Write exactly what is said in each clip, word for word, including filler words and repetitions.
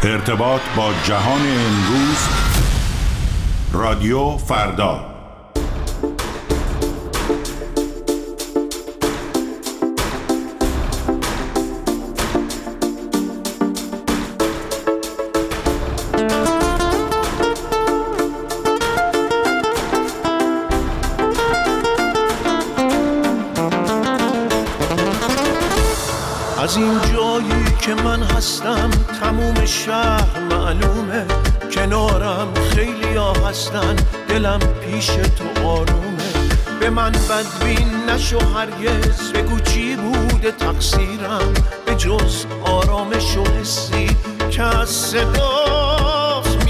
ارتباط با جهان امروز، رادیو فردا. از این جایی که من هستم تموم شهر معلومه، کنارم خیلی ها هستن، دلم پیش تو آرومه. به من بدبین نشو هرگز، بگو چی بوده تقصیرم، به جز آرامش و حسی که از صدات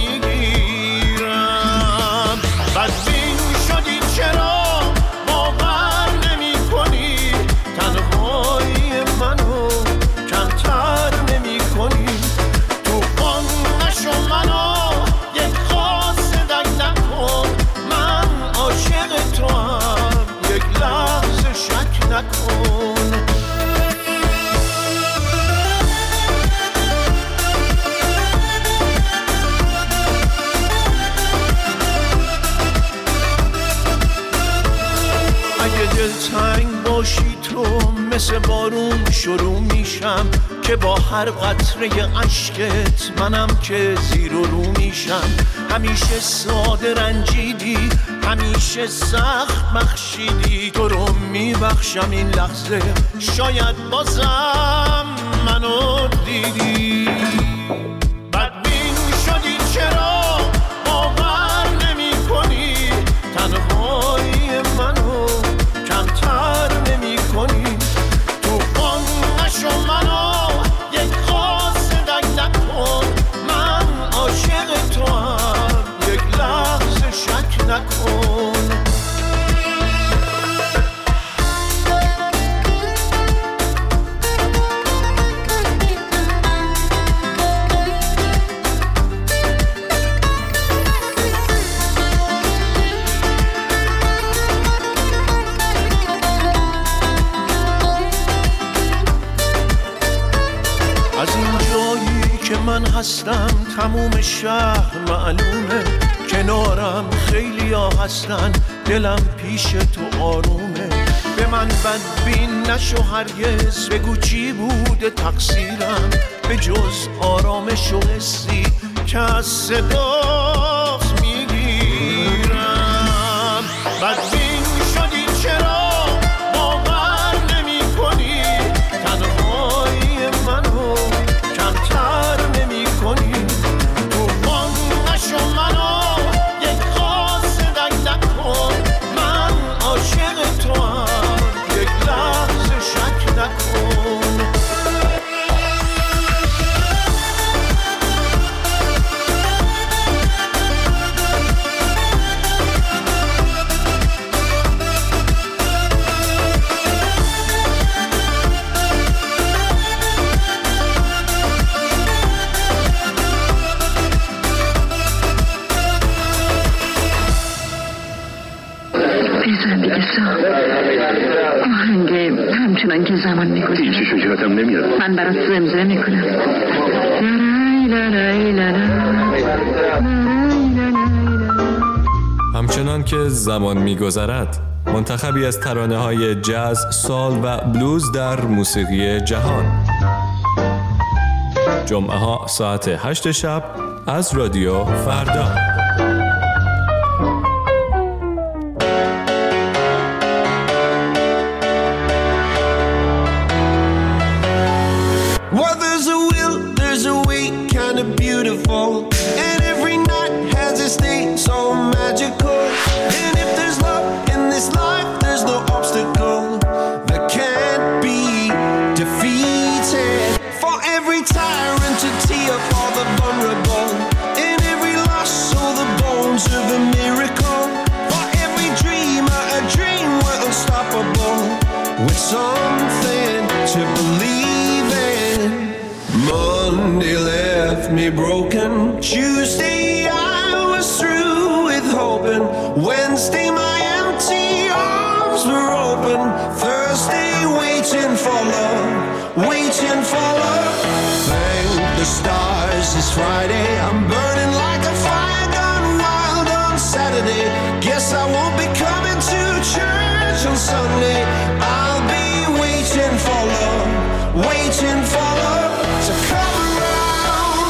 میگیرم. بدبین شدی چرا باور نمی کنی، تنهایی منو کمتر نمی کنی. تو آن نشو منو یک قاصدک نکن، من عاشق تو هم یک لحظه شک نکن. اگه دلتنگ باشی تو مثل بارون شروع میشم، که با هر قطره اشکت منم که زیر و رو میشم. همیشه ساده رنجیدی، همیشه سخت بخشیدی، تو رو میبخشم این لحظه، شاید بازم منو دیدی. بدبین شدی چرا باور نمی کنی، تنهایی منو کمتر نمی کنی. تو آن نشو منو یک قاصدک نکن، من عاشق تو هم یک لحظه شک نکن. از این جایی که من هستم تموم شهر معلومه، کنارم خیلی ها هستن، دلم پیش تو آرومه. به من بدبین نشو هرگز، بگو چی بوده تقصیرم، به جز آرامش و حسی که از صدات میگیرم. بدبین شدی چرا باور نمی کنی، تنهایی منو کمتر نمی کنی. تو آن نشو منو یک قاصدک نکن، من عاشق تو هم یک لحظه شک نکن. بزن دیگه سام، آهنگ همچنان که زمان میگذره. هیچی شکرتم نمیاد. من برات زمزمه میکنم. همچنان که زمان میگذرد، منتخبی از ترانه های جاز، سال و بلوز در موسیقی جهان. جمعه ها ساعت هشت شب از رادیو فردا. Well, there's a will, there's a way, kind of beautiful, and every night has its day so magical. And if there's love in this life, there's no obstacle that can't be defeated. For every tyrant to tear for the vulnerable, in every loss, so the bones of a miracle. For every dreamer, a dream we're unstoppable, with something to believe in. Monday left me broken, Tuesday I was through with hoping, Wednesday my empty arms were open, Thursday waiting for love, waiting for love. Thank the stars it's Friday. I'm burning like a fire gone wild on Saturday. Guess I won't be coming to church on Sunday. I'll be waiting for love, waiting for love to come around.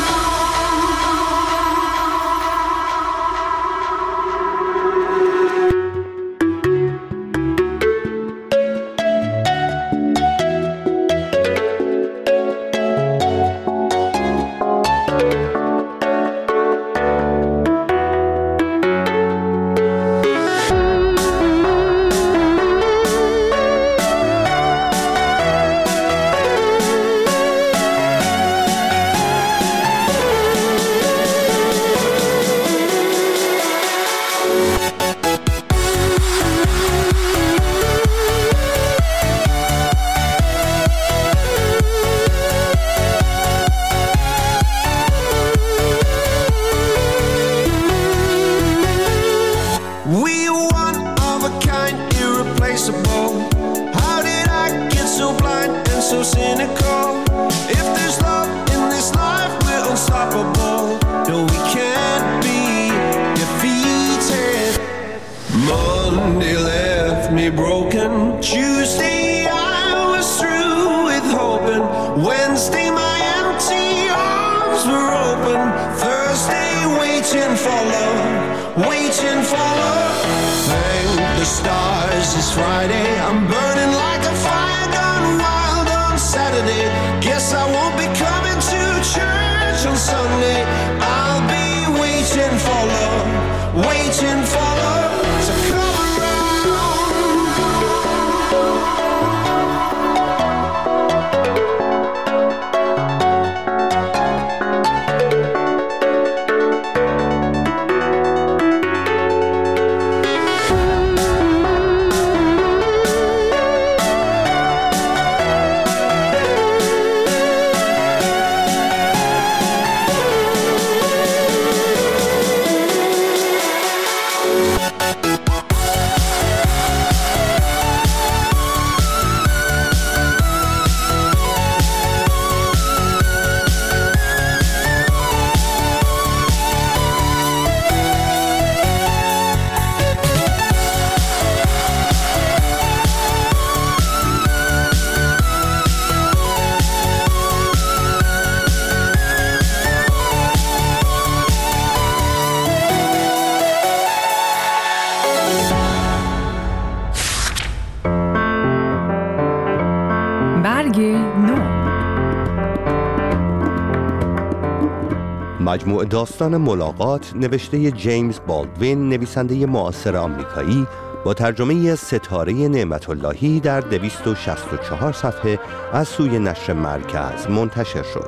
مجموعه داستان ملاقات نوشته جیمز بالدوین، نویسنده معاصر آمریکایی، با ترجمه ستاره نعمت اللهی در دویست و شصت و چهار صفحه از سوی نشر مرکز منتشر شد.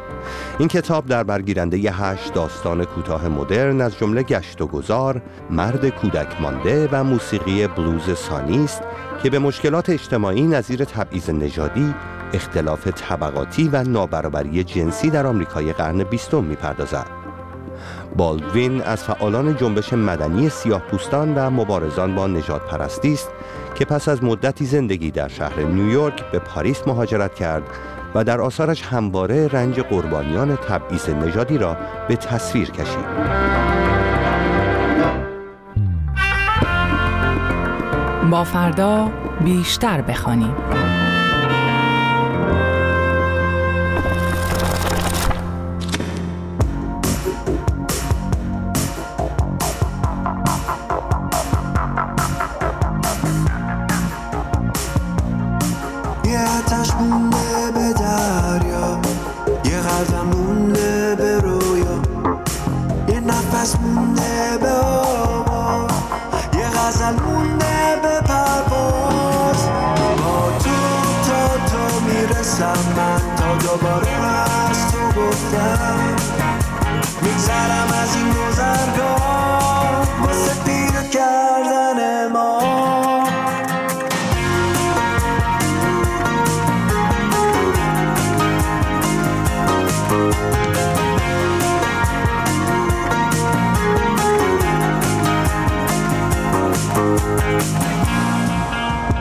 این کتاب در برگیرنده هشت داستان کوتاه مدرن از جمله گشت و گذار، مرد کودک مانده و موسیقی بلوز سانی است که به مشکلات اجتماعی نظیر تبعیض نژادی، اختلاف طبقاتی و نابرابری جنسی در آمریکای قرن بیستم می‌پردازد. بالدوین از فعالان جنبش مدنی سیاه‌پوستان و مبارزان با نژادپرستی است که پس از مدتی زندگی در شهر نیویورک به پاریس مهاجرت کرد و در آثارش همواره رنج قربانیان تبعیض نژادی را به تصویر کشید. با فردا بیشتر بخوانیم. میگذرم از این گذرگاه واسه پیدا کردن ما.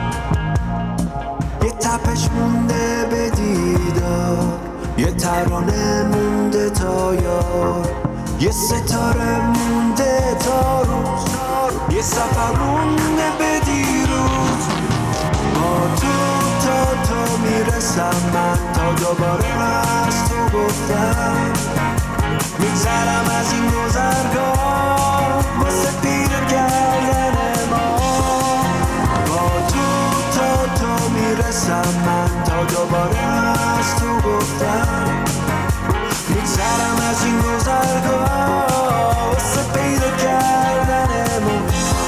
یه تپش مونده به دیدار، یه ترانه مونده تا یار، یه ستاره مونده تا روز، یه سفر مونده به دیروز. با تو تا تو میرسم من، تا دوباره از تو گفتم میگذرم از این گذرگاه واسه پیدا کردن ما. با تو تا تو میرسم من، تا دوباره از تو گفتم میگذرم از این گذرگاه واسه پیدا کردن ما.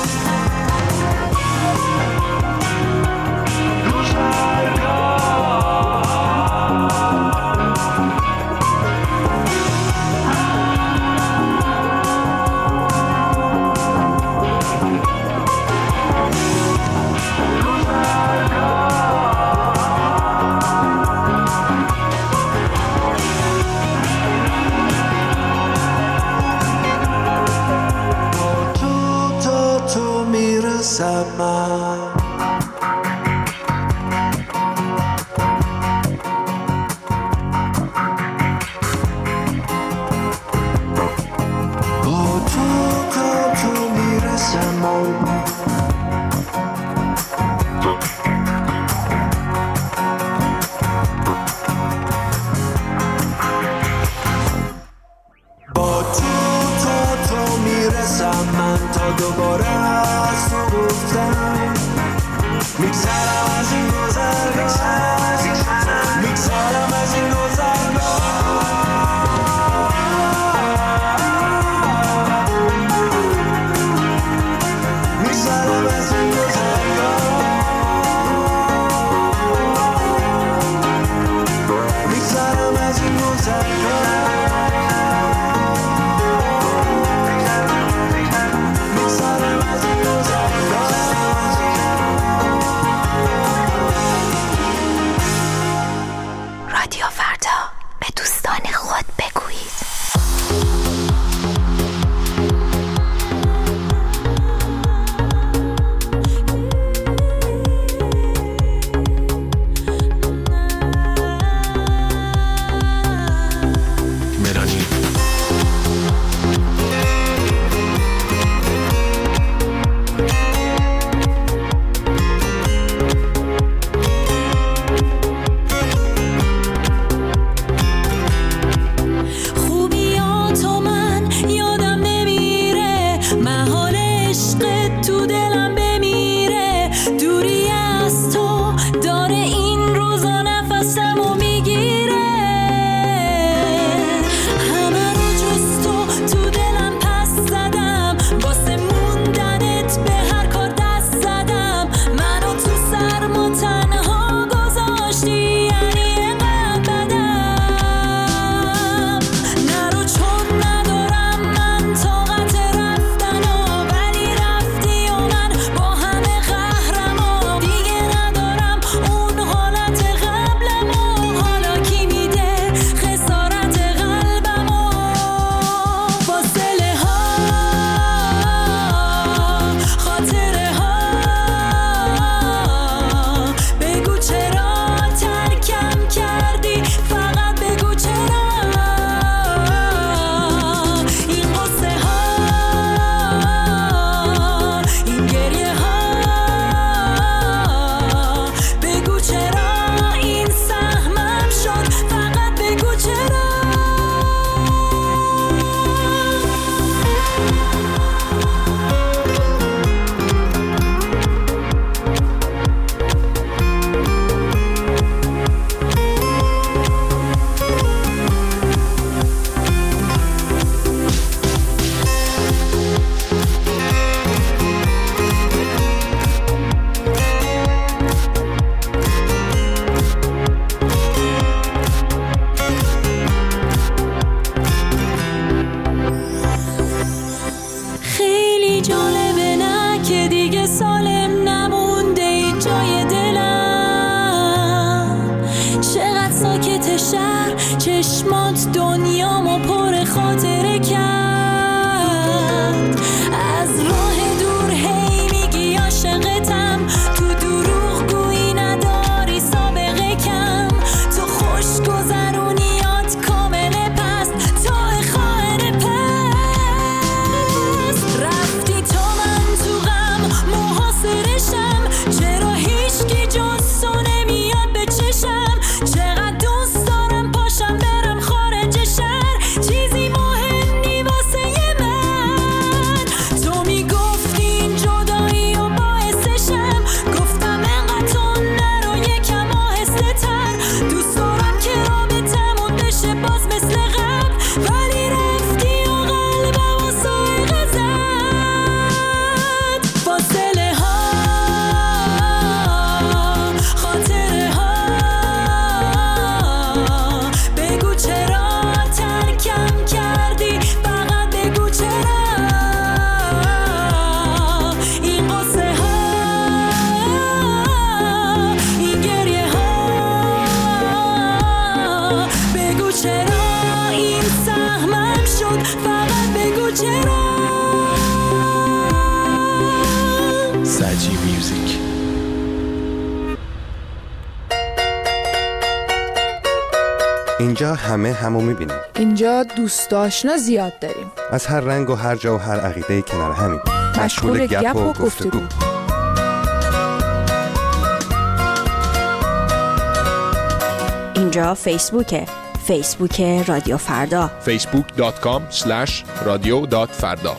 چشمات دنیامو پر خاطره کرد. از راه دور هی میگی عاشقتم، تو دروغ گویی نداری سابقه کم، تو خوش گذرونیات کامل چرا سجی میوزیک. اینجا همه همو میبینیم. اینجا دوست آشنا زیاد داریم. از هر رنگ و هر جا و هر عقیده کنار همین. مشغول گپ و گفتگو. اینجا فیسبوکه. فیسبوک رادیو فردا. فیسبوک دات کام اسلش رادیو دات فردا.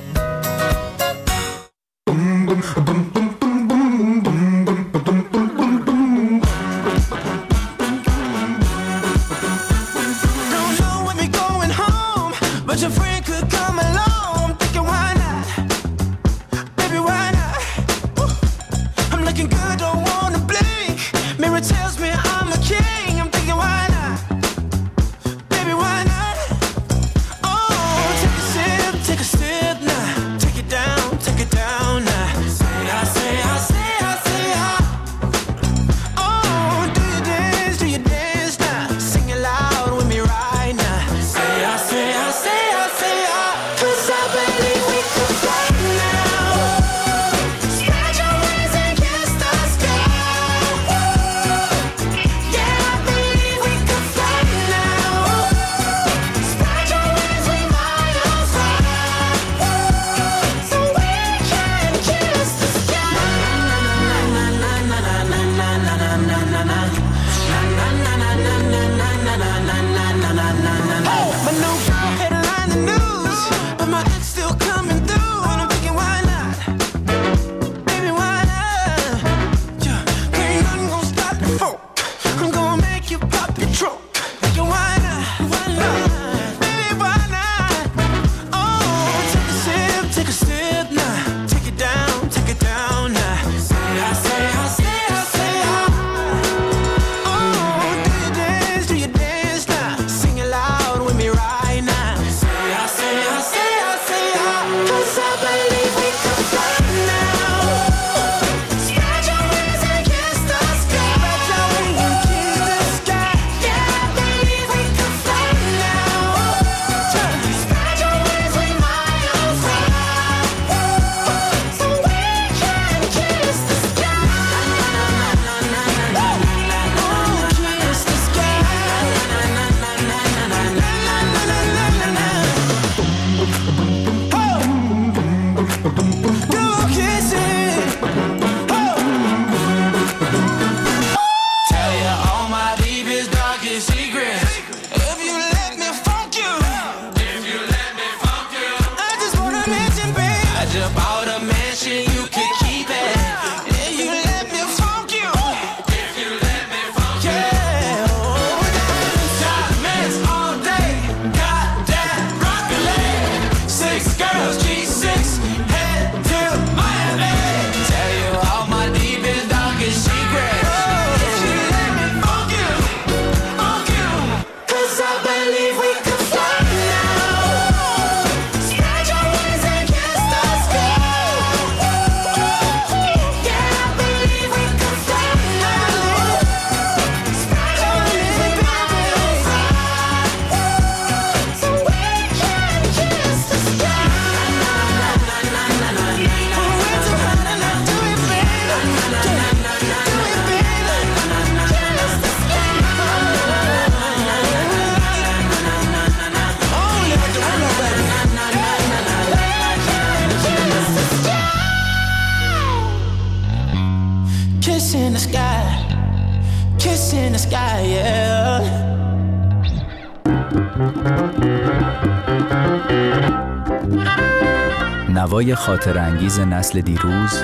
نوای خاطر انگیز نسل دیروز،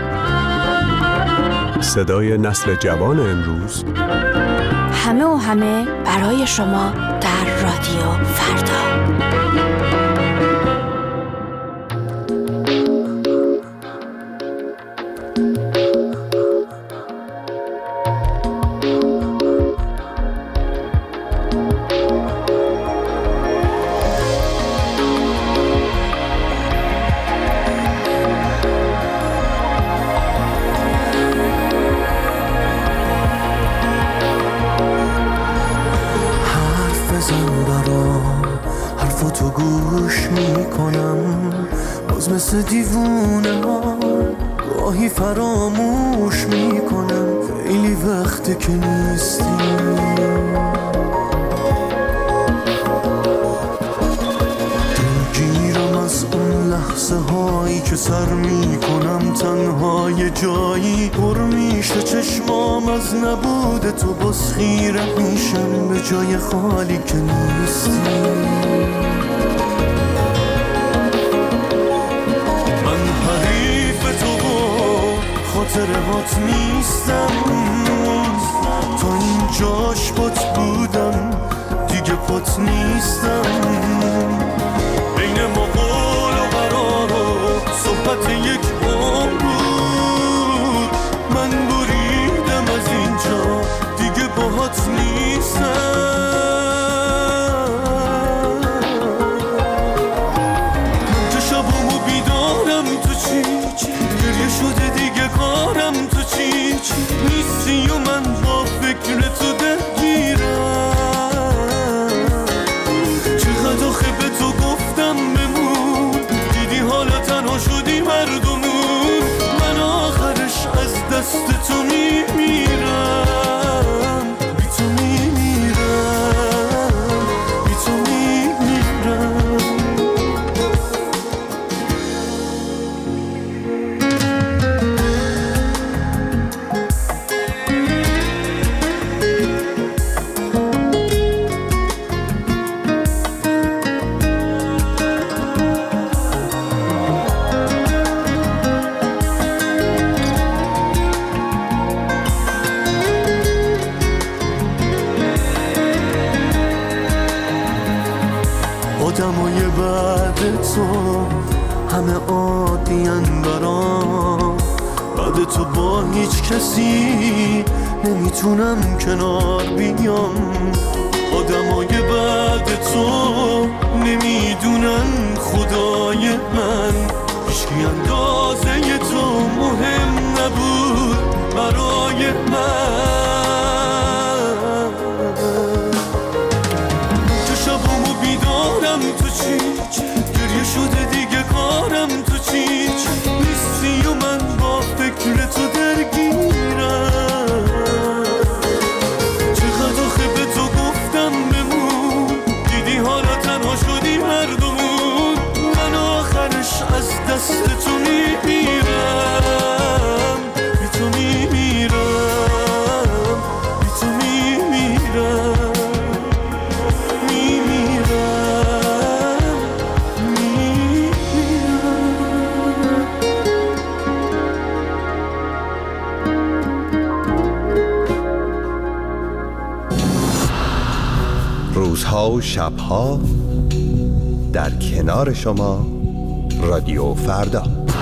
صدای نسل جوان امروز، همه و همه برای شما در رادیو فردا. حرفاتو گوش میکنم، باز مثل دیوونه ها گاهی فراموش میکنم، خیلی وقته که نیستی. دلگیرم از اون لحظه هایی که سر میکنم تنها یه جایی، پر میشه چشمام از نبود تو، باز خیره میشم به جای خالی که نیستی. من حریف تو و خاطرهات نیستم، تا اینجاش پات بودم دیگه پات نیستم. بین ما قول و قرار و صحبت یک عمر بود، من بریدم از اینجا دیگه باهات نیستم. من که شبامو بیدارم تو چی چی، گریه شده دیگه کارم تو چی چی، نیستی و من با فکر تو درگیرم. چقدر آخه به تو گفتم بمون، دیدی حالا تنها شدی مردمون. من آخرش از دست تو میمیرم، بی تو میمیرم، بی تو میمیرم. آدمای بعد تو همه عادین برام، بعد تو با هیچ کسی نمیتونم کنار بیام. آدمای بعد تو نمیدونن خدای من، هیچکی اندازه تو مهم نبود برای من. که شبامو بیدارم تو چی چی، گریه شده دیگه کارم تو چی چی، نیستی و من با فکر تو درگیرم. چقدر آخه به تو گفتم بمون، دیدی حالا تنها شدی مردمون. من آخرش از دست تو میمیرم، بی تو میمیرم، بی تو میمیرم. روزها و شبها در کنار شما رادیو فردا.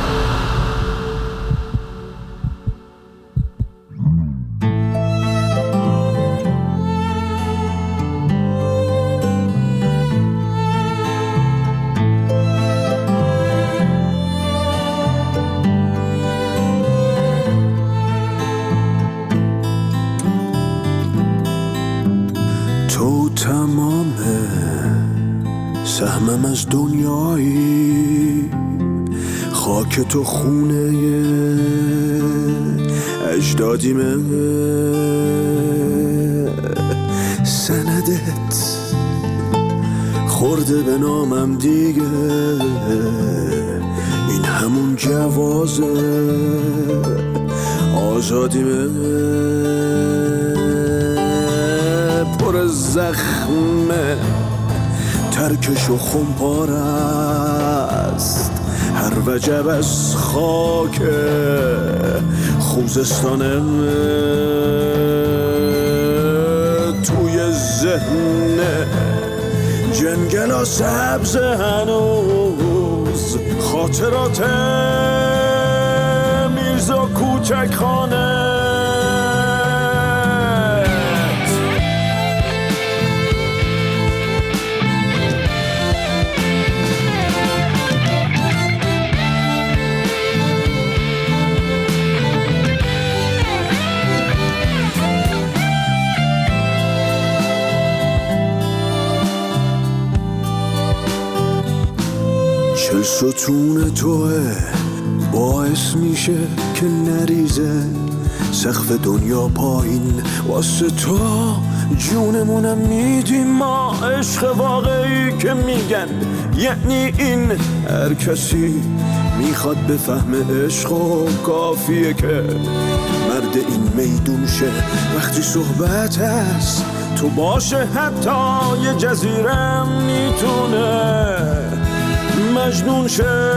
سهمم از دنیایی، خاک تو خونه اجدادیمه، سندت خورده به نامم دیگه، این همون جوازه آزادیمه. پر زخمه ترکش و خمپار است، هر وجب از خاک خوزستانه. توی ذهن جنگلا سبز هنوز خاطرات میرزا کوچک خانه. چل ستون توه باعث میشه که نریزه سقف دنیا پایین واسه تو جونمونم میدیم ما عشق واقعی که میگن یعنی این هر کسی میخواد بفهم عشق و کافیه که مرد این میدون شه وقتی صحبت هست تو باشه حتی یه جزیره میتونه مجنون شه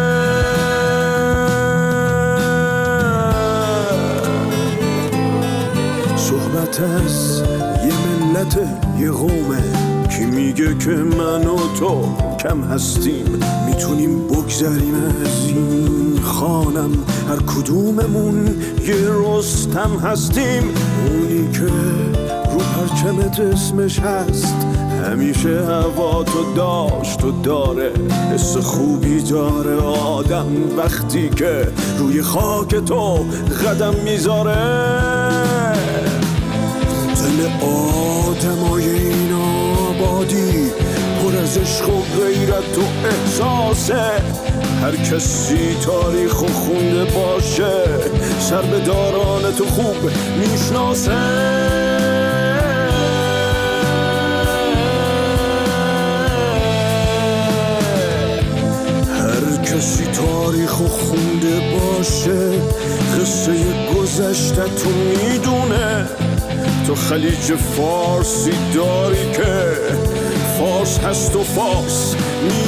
صحبت از یه ملت یه قومه کی میگه که من و تو کم هستیم میتونیم بگذریم از این خانم هر کدوممون یه رستم هستیم اونی که رو پرچمت اسمش هست همیشه هوا تو داشت و داره حس خوبی داره آدم وقتی که روی خاک تو قدم میذاره دل آدمای این آبادی پر از عشق و غیرت و احساسه هر کسی تاریخ و خونده باشه سر به داران تو خوب میشناسه هر کسی تاریخ و خونده باشه قصه گذشته تو میدونه تو خلیج فارسی داری که فارس هست و فارس